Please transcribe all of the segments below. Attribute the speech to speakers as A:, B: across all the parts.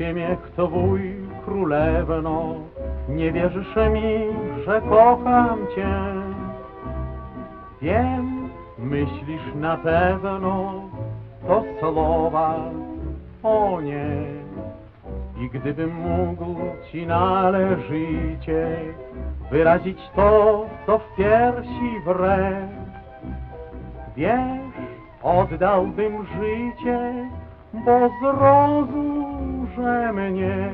A: ciemiech twój, królewno, nie wierzysz mi, że kocham cię. Wiem, myślisz na pewno, to słowa, o nie. I gdybym mógł ci należycie wyrazić to, co w piersi wre, wiesz, oddałbym życie, bo zrozum, że mnie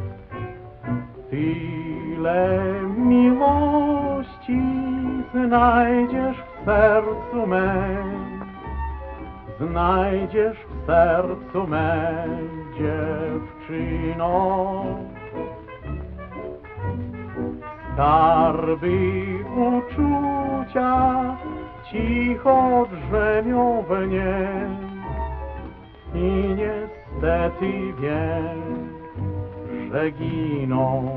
A: tyle miłości znajdziesz w sercu mym, znajdziesz w sercu mym, dziewczyno. Skarby uczucia cicho drzemią we mnie i niestety wiem, że giną.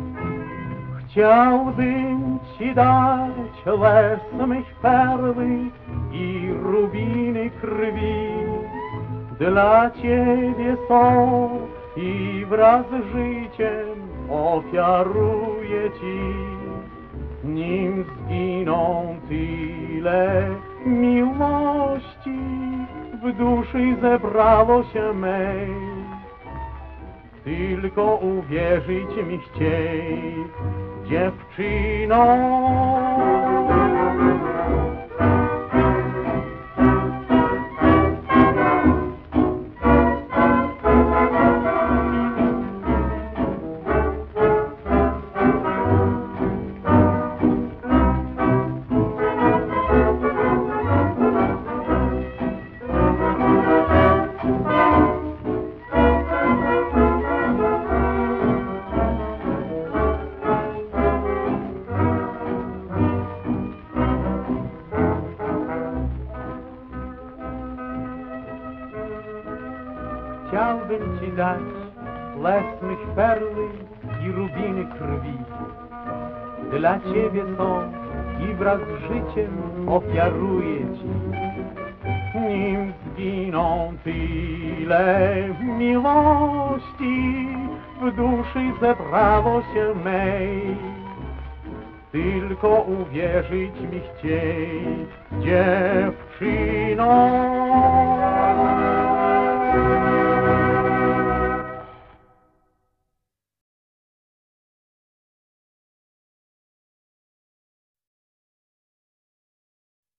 A: Chciałbym ci dać les mych perły i rubiny krwi. Dla ciebie są i wraz z życiem ofiaruję ci. Nim zginą tyle miłości w duszy zebrało się mej, tylko uwierzyć mi chciej, dziewczyno. Chciałbym ci dać les mych perły i rubiny krwi. Dla ciebie są i wraz z życiem ofiaruję ci. Nim zginą tyle miłości w duszy zebrało się mej, tylko uwierzyć mi chciej, dziewczyno.